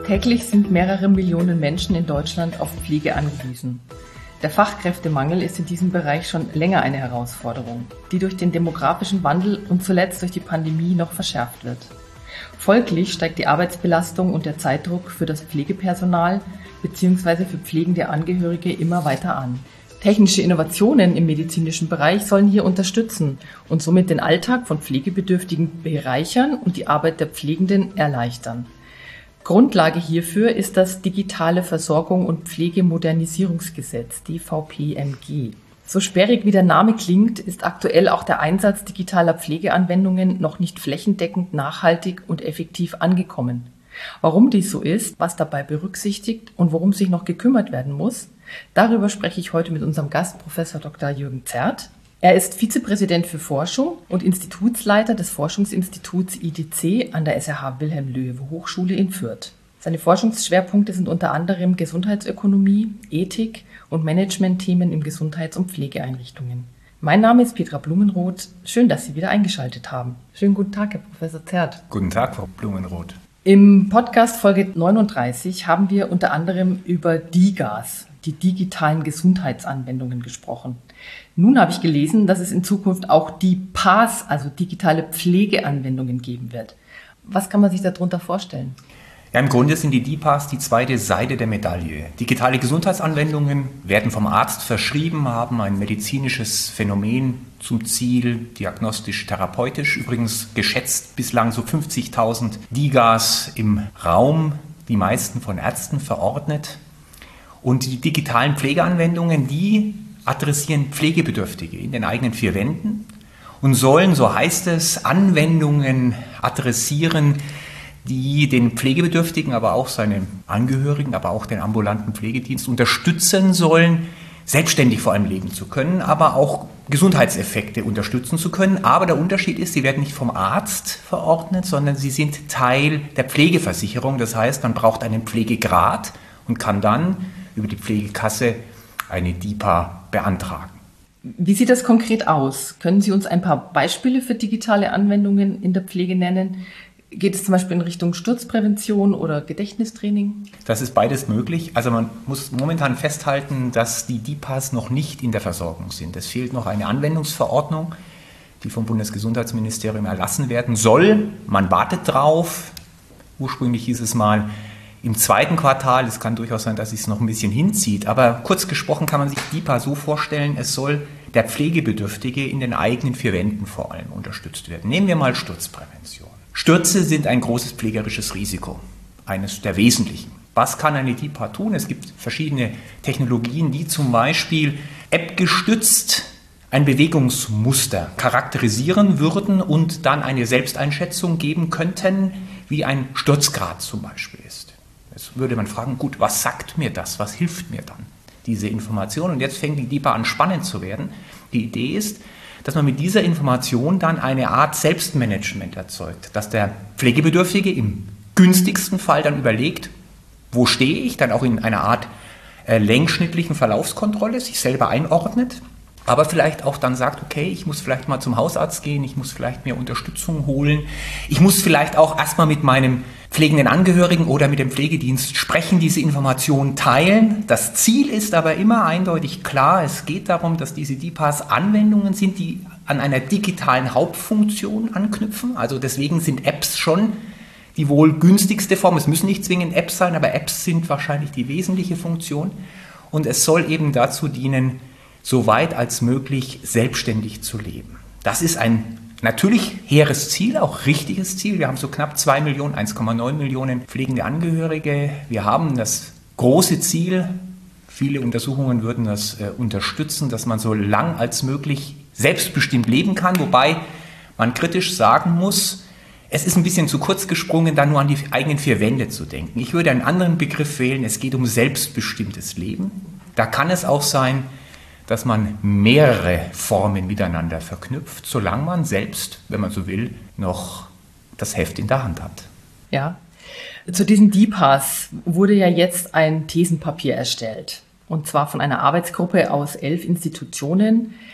Täglich sind mehrere Millionen Menschen in Deutschland auf Pflege angewiesen. Der Fachkräftemangel ist in diesem Bereich schon länger eine Herausforderung, die durch den demografischen Wandel und zuletzt durch die Pandemie noch verschärft wird. Folglich steigt die Arbeitsbelastung und der Zeitdruck für das Pflegepersonal bzw. für pflegende Angehörige immer weiter an. Technische Innovationen im medizinischen Bereich sollen hier unterstützen und somit den Alltag von Pflegebedürftigen bereichern und die Arbeit der Pflegenden erleichtern. Grundlage hierfür ist das Digitale Versorgung und Pflegemodernisierungsgesetz, DVPMG. So sperrig wie der Name klingt, ist aktuell auch der Einsatz digitaler Pflegeanwendungen noch nicht flächendeckend nachhaltig und effektiv angekommen. Warum dies so ist, was dabei berücksichtigt und worum sich noch gekümmert werden muss, darüber spreche ich heute mit unserem Gast, Professor Dr. Jürgen Zerrt. Er ist Vizepräsident für Forschung und Institutsleiter des Forschungsinstituts IDC an der SRH Wilhelm-Loewe-Hochschule in Fürth. Seine Forschungsschwerpunkte sind unter anderem Gesundheitsökonomie, Ethik und Managementthemen in Gesundheits- und Pflegeeinrichtungen. Mein Name ist Petra Blumenroth. Schön, dass Sie wieder eingeschaltet haben. Schönen guten Tag, Herr Professor Zerrt. Guten Tag, Frau Blumenroth. Im Podcast Folge 39 haben wir unter anderem über DiGAs, die digitalen Gesundheitsanwendungen, gesprochen. Nun habe ich gelesen, dass es in Zukunft auch DiPaaS, also digitale Pflegeanwendungen, geben wird. Was kann man sich darunter vorstellen? Ja, im Grunde sind die DiPaaS die zweite Seite der Medaille. Digitale Gesundheitsanwendungen werden vom Arzt verschrieben, haben ein medizinisches Phänomen zum Ziel, diagnostisch-therapeutisch. Übrigens geschätzt bislang so 50.000 DiGAs im Raum, die meisten von Ärzten verordnet. Und die digitalen Pflegeanwendungen, die adressieren Pflegebedürftige in den eigenen vier Wänden und sollen, so heißt es, Anwendungen adressieren, die den Pflegebedürftigen, aber auch seine Angehörigen, aber auch den ambulanten Pflegedienst unterstützen sollen, selbstständig vor allem leben zu können, aber auch Gesundheitseffekte unterstützen zu können. Aber der Unterschied ist, sie werden nicht vom Arzt verordnet, sondern sie sind Teil der Pflegeversicherung. Das heißt, man braucht einen Pflegegrad und kann dann über die Pflegekasse eine DiPaa beantragen. Wie sieht das konkret aus? Können Sie uns ein paar Beispiele für digitale Anwendungen in der Pflege nennen? Geht es zum Beispiel in Richtung Sturzprävention oder Gedächtnistraining? Das ist beides möglich. Also man muss momentan festhalten, dass die DiPaaS noch nicht in der Versorgung sind. Es fehlt noch eine Anwendungsverordnung, die vom Bundesgesundheitsministerium erlassen werden soll. Man wartet drauf. Ursprünglich hieß es mal im zweiten Quartal. Es kann durchaus sein, dass es noch ein bisschen hinzieht. Aber kurz gesprochen kann man sich DiPaa so vorstellen, es soll der Pflegebedürftige in den eigenen vier Wänden vor allem unterstützt werden. Nehmen wir mal Sturzprävention. Stürze sind ein großes pflegerisches Risiko, eines der wesentlichen. Was kann eine DiPaa tun? Es gibt verschiedene Technologien, die zum Beispiel App-gestützt ein Bewegungsmuster charakterisieren würden und dann eine Selbsteinschätzung geben könnten, wie ein Sturzgrad zum Beispiel ist. Jetzt würde man fragen, gut, was sagt mir das? Was hilft mir dann, diese Information? Und jetzt fängt die DiPaa an, spannend zu werden. Die Idee ist, dass man mit dieser Information dann eine Art Selbstmanagement erzeugt, dass der Pflegebedürftige im günstigsten Fall dann überlegt, wo stehe ich, dann auch in einer Art längsschnittlichen Verlaufskontrolle sich selber einordnet, aber vielleicht auch dann sagt, okay, ich muss vielleicht mal zum Hausarzt gehen, ich muss vielleicht mir Unterstützung holen, ich muss vielleicht auch erstmal mit meinem pflegenden Angehörigen oder mit dem Pflegedienst sprechen, diese Informationen teilen. Das Ziel ist aber immer eindeutig klar, es geht darum, dass diese DiPaaS Anwendungen sind, die an einer digitalen Hauptfunktion anknüpfen. Also deswegen sind Apps schon die wohl günstigste Form. Es müssen nicht zwingend Apps sein, aber Apps sind wahrscheinlich die wesentliche Funktion. Und es soll eben dazu dienen, so weit als möglich selbstständig zu leben. Das ist ein natürlich hehres Ziel, auch richtiges Ziel. Wir haben so knapp 2 Millionen, 1,9 Millionen pflegende Angehörige. Wir haben das große Ziel, viele Untersuchungen würden das unterstützen, dass man so lang als möglich selbstbestimmt leben kann, wobei man kritisch sagen muss, es ist ein bisschen zu kurz gesprungen, da nur an die eigenen vier Wände zu denken. Ich würde einen anderen Begriff wählen, es geht um selbstbestimmtes Leben. Da kann es auch sein, dass man mehrere Formen miteinander verknüpft, solange man selbst, wenn man so will, noch das Heft in der Hand hat. Ja, zu diesen DiPaaS wurde ja jetzt ein Thesenpapier erstellt. Und zwar von einer Arbeitsgruppe aus 11 Institutionen.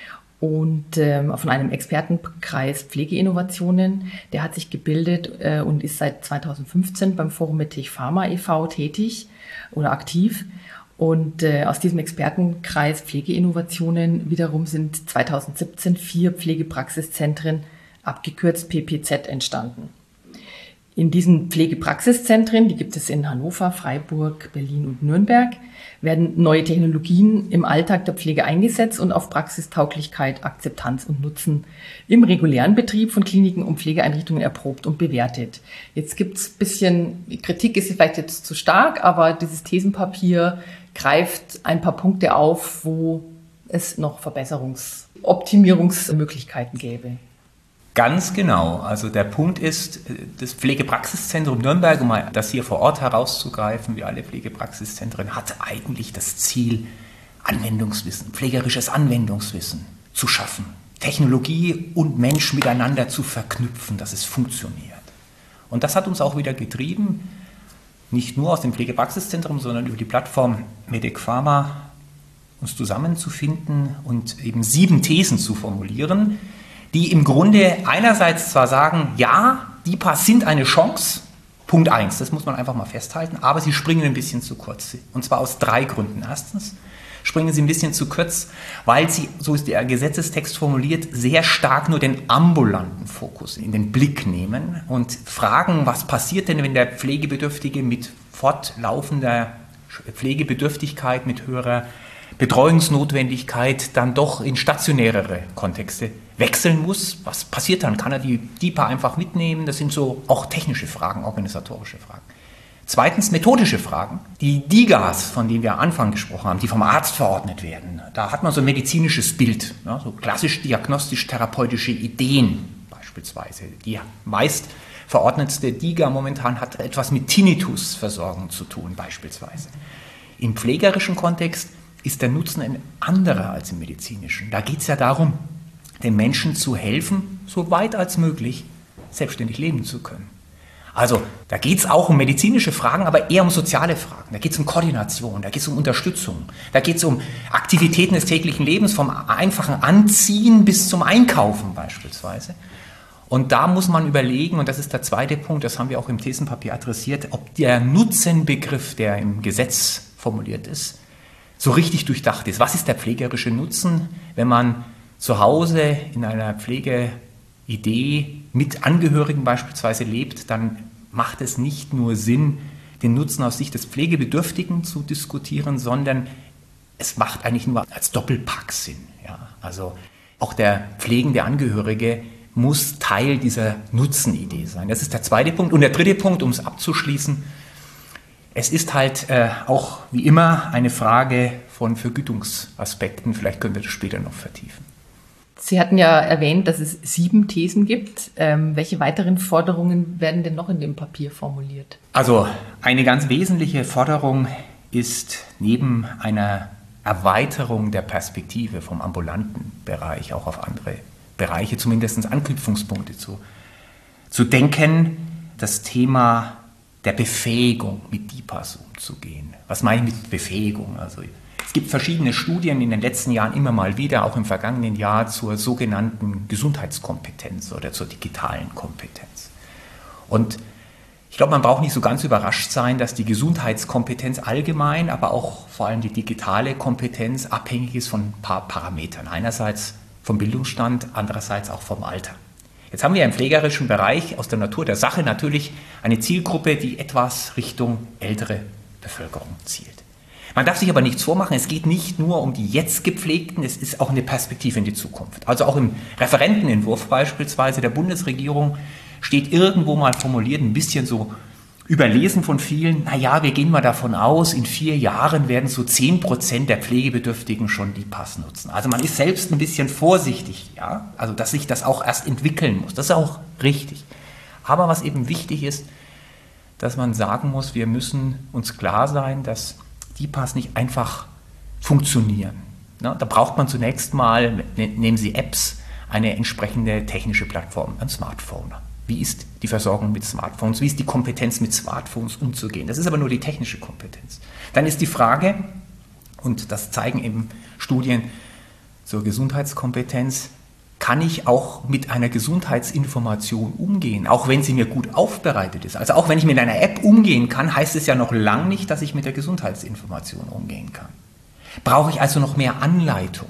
und von einem Expertenkreis Pflegeinnovationen. Der hat sich gebildet und ist seit 2015 beim Forum Mettich Pharma e.V. tätig oder aktiv. Und aus diesem Expertenkreis Pflegeinnovationen wiederum sind 2017 4 Pflegepraxiszentren, abgekürzt PPZ, entstanden. In diesen Pflegepraxiszentren, die gibt es in Hannover, Freiburg, Berlin und Nürnberg, werden neue Technologien im Alltag der Pflege eingesetzt und auf Praxistauglichkeit, Akzeptanz und Nutzen im regulären Betrieb von Kliniken und Pflegeeinrichtungen erprobt und bewertet. Jetzt gibt es ein bisschen, Kritik ist vielleicht jetzt zu stark, aber dieses Thesenpapier greift ein paar Punkte auf, wo es noch Optimierungsmöglichkeiten gäbe. Ganz genau. Also der Punkt ist, das Pflegepraxiszentrum Nürnberg, um mal das hier vor Ort herauszugreifen, wie alle Pflegepraxiszentren, hat eigentlich das Ziel, Anwendungswissen, pflegerisches Anwendungswissen zu schaffen. Technologie und Mensch miteinander zu verknüpfen, dass es funktioniert. Und das hat uns auch wieder getrieben, nicht nur aus dem Pflegepraxiszentrum, sondern über die Plattform Mettich Pharma uns zusammenzufinden und eben 7 Thesen zu formulieren, die im Grunde einerseits zwar sagen, ja, DiPAs sind eine Chance, Punkt 1, das muss man einfach mal festhalten, aber sie springen ein bisschen zu kurz. Und zwar aus 3 Gründen. Erstens springen sie ein bisschen zu kurz, weil sie, so ist der Gesetzestext formuliert, sehr stark nur den ambulanten Fokus in den Blick nehmen und fragen, was passiert denn, wenn der Pflegebedürftige mit fortlaufender Pflegebedürftigkeit, mit höherer Betreuungsnotwendigkeit dann doch in stationärere Kontexte wechseln muss. Was passiert dann? Kann er die DiPA einfach mitnehmen? Das sind so auch technische Fragen, organisatorische Fragen. Zweitens methodische Fragen. Die DiGAs, von denen wir am Anfang gesprochen haben, die vom Arzt verordnet werden, da hat man so ein medizinisches Bild, ja, so klassisch diagnostisch-therapeutische Ideen beispielsweise. Die meist verordnetste DiGA momentan hat etwas mit Tinnitusversorgung zu tun beispielsweise. Im pflegerischen Kontext ist der Nutzen ein anderer als im medizinischen. Da geht es ja darum, den Menschen zu helfen, so weit als möglich selbstständig leben zu können. Also da geht es auch um medizinische Fragen, aber eher um soziale Fragen. Da geht es um Koordination, da geht es um Unterstützung, da geht es um Aktivitäten des täglichen Lebens, vom einfachen Anziehen bis zum Einkaufen beispielsweise. Und da muss man überlegen, und das ist der zweite Punkt, das haben wir auch im Thesenpapier adressiert, ob der Nutzenbegriff, der im Gesetz formuliert ist, so richtig durchdacht ist. Was ist der pflegerische Nutzen, wenn man zu Hause in einer Pflegeidee mit Angehörigen beispielsweise lebt, dann macht es nicht nur Sinn, den Nutzen aus Sicht des Pflegebedürftigen zu diskutieren, sondern es macht eigentlich nur als Doppelpack Sinn. Ja? Also auch der pflegende Angehörige muss Teil dieser Nutzenidee sein. Das ist der zweite Punkt. Und der dritte Punkt, um es abzuschließen, es ist halt auch wie immer eine Frage von Vergütungsaspekten. Vielleicht können wir das später noch vertiefen. Sie hatten ja erwähnt, dass es 7 Thesen gibt. Welche weiteren Forderungen werden denn noch in dem Papier formuliert? Also eine ganz wesentliche Forderung ist neben einer Erweiterung der Perspektive vom ambulanten Bereich auch auf andere Bereiche, zumindest Anknüpfungspunkte zu denken, das Thema der Befähigung mit DiPAs umzugehen. Was meine ich mit Befähigung? Also es gibt verschiedene Studien in den letzten Jahren immer mal wieder, auch im vergangenen Jahr, zur sogenannten Gesundheitskompetenz oder zur digitalen Kompetenz. Und ich glaube, man braucht nicht so ganz überrascht sein, dass die Gesundheitskompetenz allgemein, aber auch vor allem die digitale Kompetenz abhängig ist von ein paar Parametern. Einerseits vom Bildungsstand, andererseits auch vom Alter. Jetzt haben wir im pflegerischen Bereich aus der Natur der Sache natürlich eine Zielgruppe, die etwas Richtung ältere Bevölkerung zielt. Man darf sich aber nichts vormachen, es geht nicht nur um die jetzt Gepflegten, es ist auch eine Perspektive in die Zukunft. Also auch im Referentenentwurf beispielsweise der Bundesregierung steht irgendwo mal formuliert, ein bisschen so überlesen von vielen, naja, wir gehen mal davon aus, in 4 Jahren werden so 10% der Pflegebedürftigen schon DiPAs nutzen. Also man ist selbst ein bisschen vorsichtig, ja, also dass sich das auch erst entwickeln muss, das ist auch richtig. Aber was eben wichtig ist, dass man sagen muss, wir müssen uns klar sein, dass DiPAs nicht einfach funktionieren. Da braucht man zunächst mal, nehmen Sie Apps, eine entsprechende technische Plattform, ein Smartphone. Wie ist die Versorgung mit Smartphones? Wie ist die Kompetenz, mit Smartphones umzugehen? Das ist aber nur die technische Kompetenz. Dann ist die Frage, und das zeigen eben Studien, zur Gesundheitskompetenz, kann ich auch mit einer Gesundheitsinformation umgehen, auch wenn sie mir gut aufbereitet ist. Also auch wenn ich mit einer App umgehen kann, heißt es ja noch lange nicht, dass ich mit der Gesundheitsinformation umgehen kann. Brauche ich also noch mehr Anleitung?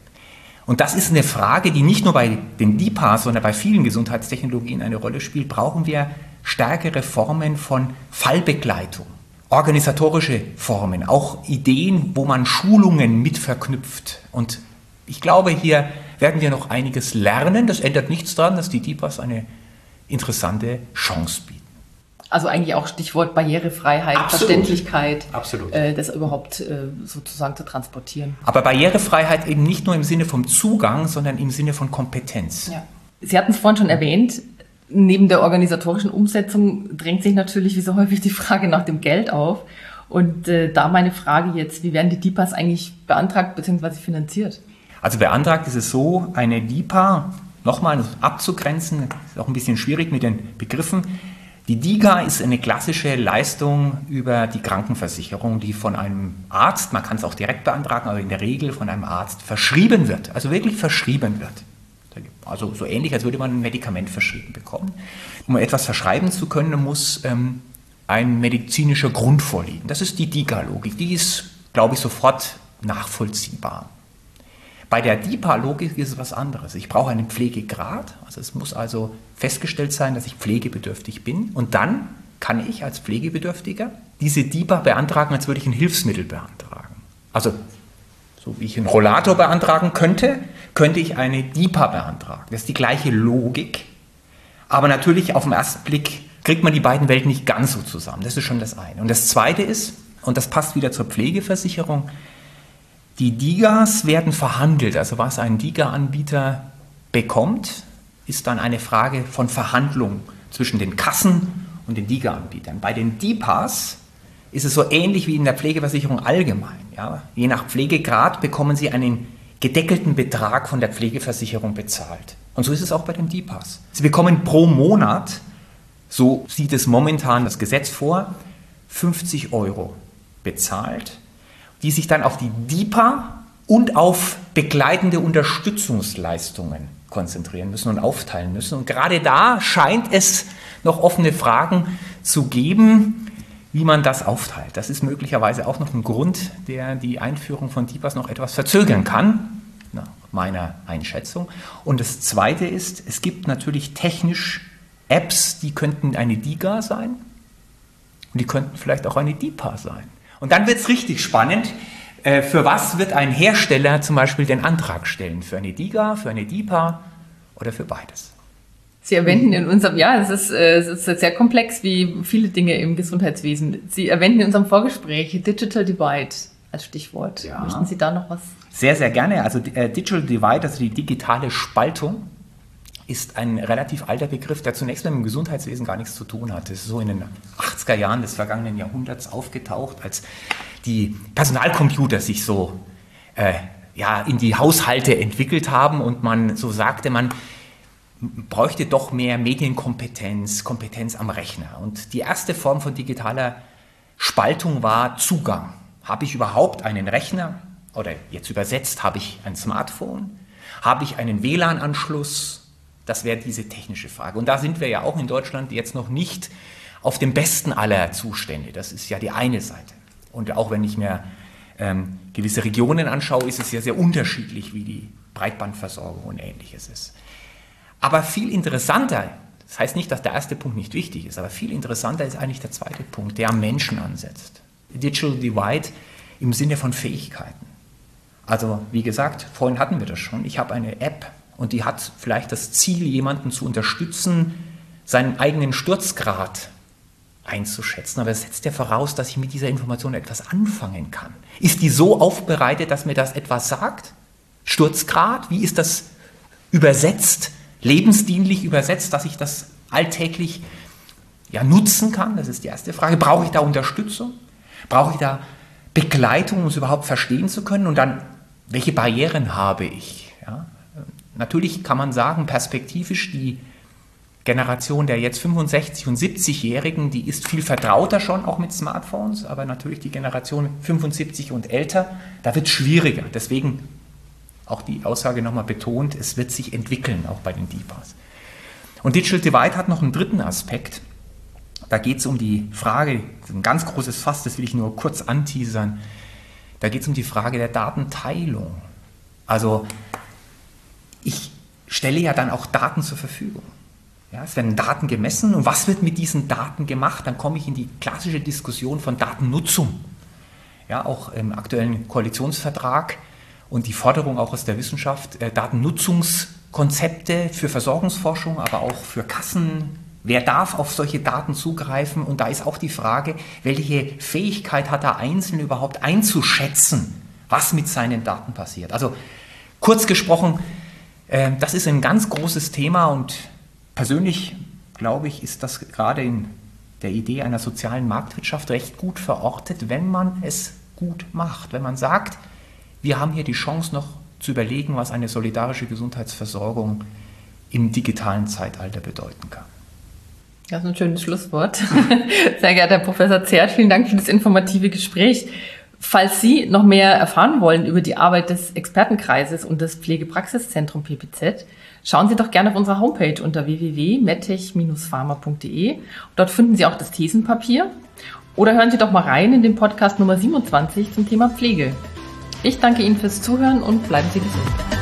Und das ist eine Frage, die nicht nur bei den DiPAs, sondern bei vielen Gesundheitstechnologien eine Rolle spielt. Brauchen wir stärkere Formen von Fallbegleitung, organisatorische Formen, auch Ideen, wo man Schulungen mit verknüpft. Und ich glaube, hier werden wir noch einiges lernen. Das ändert nichts daran, dass die DiPAs eine interessante Chance bieten. Also eigentlich auch Stichwort Barrierefreiheit, Absolut. Verständlichkeit, Absolut. Das überhaupt sozusagen zu transportieren. Aber Barrierefreiheit eben nicht nur im Sinne vom Zugang, sondern im Sinne von Kompetenz. Ja. Sie hatten es vorhin schon erwähnt, neben der organisatorischen Umsetzung drängt sich natürlich wie so häufig die Frage nach dem Geld auf. Und da meine Frage jetzt, wie werden die DiPAs eigentlich beantragt bzw. finanziert? Also beantragt ist es so, eine DiPA, nochmal abzugrenzen, ist auch ein bisschen schwierig mit den Begriffen. Die DiGA ist eine klassische Leistung über die Krankenversicherung, die von einem Arzt, man kann es auch direkt beantragen, aber in der Regel von einem Arzt verschrieben wird, also wirklich verschrieben wird. Also so ähnlich, als würde man ein Medikament verschrieben bekommen. Um etwas verschreiben zu können, muss ein medizinischer Grund vorliegen. Das ist die DiGA-Logik, die ist, glaube ich, sofort nachvollziehbar. Bei der DiPA-Logik ist es was anderes. Ich brauche einen Pflegegrad, also es muss also festgestellt sein, dass ich pflegebedürftig bin. Und dann kann ich als Pflegebedürftiger diese DiPA beantragen, als würde ich ein Hilfsmittel beantragen. Also so wie ich einen Rollator beantragen könnte, könnte ich eine DiPA beantragen. Das ist die gleiche Logik, aber natürlich auf den ersten Blick kriegt man die beiden Welten nicht ganz so zusammen. Das ist schon das eine. Und das zweite ist, und das passt wieder zur Pflegeversicherung, die DiGAs werden verhandelt, also was ein DiGA-Anbieter bekommt, ist dann eine Frage von Verhandlung zwischen den Kassen und den DiGA-Anbietern. Bei den DiPAs ist es so ähnlich wie in der Pflegeversicherung allgemein. Ja? Je nach Pflegegrad bekommen Sie einen gedeckelten Betrag von der Pflegeversicherung bezahlt. Und so ist es auch bei den DiPAs. Sie bekommen pro Monat, so sieht es momentan das Gesetz vor, 50 € bezahlt, die sich dann auf die DiPA und auf begleitende Unterstützungsleistungen konzentrieren müssen und aufteilen müssen. Und gerade da scheint es noch offene Fragen zu geben, wie man das aufteilt. Das ist möglicherweise auch noch ein Grund, der die Einführung von DiPAs noch etwas verzögern kann, nach meiner Einschätzung. Und das Zweite ist, es gibt natürlich technisch Apps, die könnten eine DiGA sein und die könnten vielleicht auch eine DiPA sein. Und dann wird es richtig spannend. Für was wird ein Hersteller zum Beispiel den Antrag stellen? Für eine DiGA, für eine DiPA oder für beides? Sie erwähnten in unserem, es ist sehr komplex wie viele Dinge im Gesundheitswesen. Sie erwähnten in unserem Vorgespräch Digital Divide als Stichwort. Ja. Möchten Sie da noch was? Sehr, sehr gerne. Also Digital Divide, also die digitale Spaltung, ist ein relativ alter Begriff, der zunächst mit dem Gesundheitswesen gar nichts zu tun hat. Das ist so in den 80er Jahren des vergangenen Jahrhunderts aufgetaucht, als die Personalcomputer sich so in die Haushalte entwickelt haben und man so sagte, man bräuchte doch mehr Medienkompetenz, Kompetenz am Rechner. Und die erste Form von digitaler Spaltung war Zugang. Habe ich überhaupt einen Rechner? Oder jetzt übersetzt, habe ich ein Smartphone? Habe ich einen WLAN-Anschluss? Das wäre diese technische Frage. Und da sind wir ja auch in Deutschland jetzt noch nicht auf dem besten aller Zustände. Das ist ja die eine Seite. Und auch wenn ich mir gewisse Regionen anschaue, ist es ja sehr unterschiedlich, wie die Breitbandversorgung und Ähnliches ist. Aber viel interessanter, das heißt nicht, dass der erste Punkt nicht wichtig ist, aber viel interessanter ist eigentlich der zweite Punkt, der am Menschen ansetzt. Digital Divide im Sinne von Fähigkeiten. Also wie gesagt, vorhin hatten wir das schon, ich habe eine App und die hat vielleicht das Ziel, jemanden zu unterstützen, seinen eigenen Sturzgrad einzuschätzen. Aber es setzt ja voraus, dass ich mit dieser Information etwas anfangen kann. Ist die so aufbereitet, dass mir das etwas sagt? Sturzgrad, wie ist das übersetzt? Lebensdienlich übersetzt, dass ich das alltäglich nutzen kann? Das ist die erste Frage. Brauche ich da Unterstützung? Brauche ich da Begleitung, um es überhaupt verstehen zu können? Und dann, welche Barrieren habe ich? Ja? Natürlich kann man sagen, perspektivisch, die Generation der jetzt 65- und 70-Jährigen, die ist viel vertrauter schon auch mit Smartphones, aber natürlich die Generation 75 und älter, da wird es schwieriger. Deswegen auch die Aussage nochmal betont, es wird sich entwickeln, auch bei den DiPAs. Und Digital Divide hat noch einen dritten Aspekt. Da geht es um die Frage, ein ganz großes Fass, das will ich nur kurz anteasern, da geht es um die Frage der Datenteilung. Also ich stelle ja dann auch Daten zur Verfügung. Ja, es werden Daten gemessen und was wird mit diesen Daten gemacht? Dann komme ich in die klassische Diskussion von Datennutzung. Ja, auch im aktuellen Koalitionsvertrag und die Forderung auch aus der Wissenschaft, Datennutzungskonzepte für Versorgungsforschung, aber auch für Kassen. Wer darf auf solche Daten zugreifen? Und da ist auch die Frage, welche Fähigkeit hat der Einzelne überhaupt einzuschätzen, was mit seinen Daten passiert? Also kurz gesprochen, das ist ein ganz großes Thema und persönlich, glaube ich, ist das gerade in der Idee einer sozialen Marktwirtschaft recht gut verortet, wenn man es gut macht. Wenn man sagt, wir haben hier die Chance noch zu überlegen, was eine solidarische Gesundheitsversorgung im digitalen Zeitalter bedeuten kann. Das ist ein schönes Schlusswort. Sehr geehrter Herr Professor Zerdt, vielen Dank für das informative Gespräch. Falls Sie noch mehr erfahren wollen über die Arbeit des Expertenkreises und des Pflegepraxiszentrum PPZ, schauen Sie doch gerne auf unserer Homepage unter www.medtech-pharma.de. Dort finden Sie auch das Thesenpapier. Oder hören Sie doch mal rein in den Podcast Nummer 27 zum Thema Pflege. Ich danke Ihnen fürs Zuhören und bleiben Sie gesund.